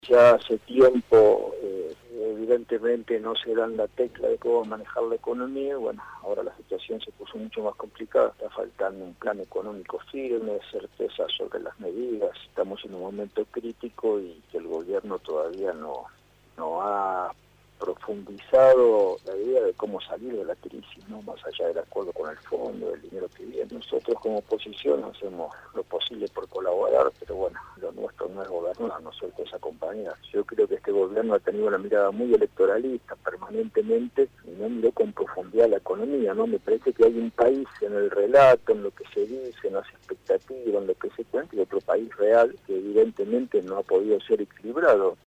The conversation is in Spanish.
Ya hace tiempo, evidentemente, no se dan la tecla de cómo manejar la economía. Bueno, ahora la situación se puso mucho más complicada. Está faltando un plan económico firme, certeza sobre las medidas. Estamos en un momento crítico y que el gobierno todavía no ha profundizado la idea de cómo salir de la crisis, ¿no? Más allá del acuerdo con el fondo, del dinero que viene. Nosotros como oposición hacemos lo posible por colaborar, pero bueno, lo nuestro no es gobernar, nosotros es acompañar. Yo creo que este gobierno ha tenido una mirada muy electoralista permanentemente y no miró con profundidad la economía, ¿no? Me parece que hay un país en el relato, en lo que se dice, en las expectativas, en lo que se cuenta, y otro país real que evidentemente no ha podido ser equilibrado.